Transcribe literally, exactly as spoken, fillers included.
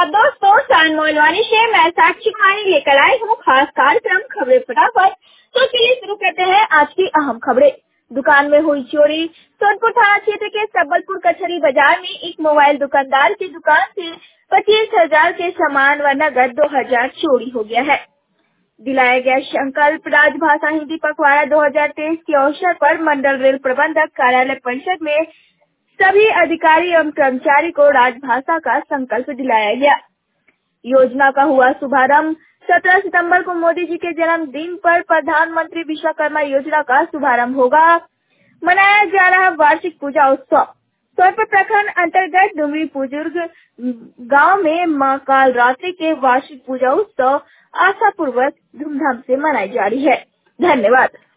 नमस्कार दोस्तों, सान मोलवानी से मैं साक्षी कुमारी लेकर आई हूँ खास कार्यक्रम खबरें फटाफट। तो चलिए शुरू करते हैं आज की अहम खबरें। दुकान में हुई चोरी। सोनपुर थाना क्षेत्र के सबलपुर कचहरी बाजार में एक मोबाइल दुकानदार की दुकान से पच्चीस हजार के सामान व नगद दो हजार चोरी हो गया है। दिलाया गया संकल्प राजभाषा हिंदी पखवाड़ा दो हजार तेईस के अवसर पर मंडल रेल प्रबंधक कार्यालय परिषद में सभी अधिकारी एवं कर्मचारी को राजभाषा का संकल्प दिलाया गया। योजना का हुआ शुभारंभ। सत्रह सितंबर को मोदी जी के जन्मदिन पर प्रधानमंत्री विश्वकर्मा योजना का शुभारंभ होगा। मनाया जा रहा वार्षिक पूजा उत्सव। सोनपुर प्रखंड अंतर्गत डुमरी बुजुर्ग गांव में मां कालरात्रि के वार्षिक पूजा उत्सव आशापूर्वक धूमधाम से मनाई जा रही है। धन्यवाद।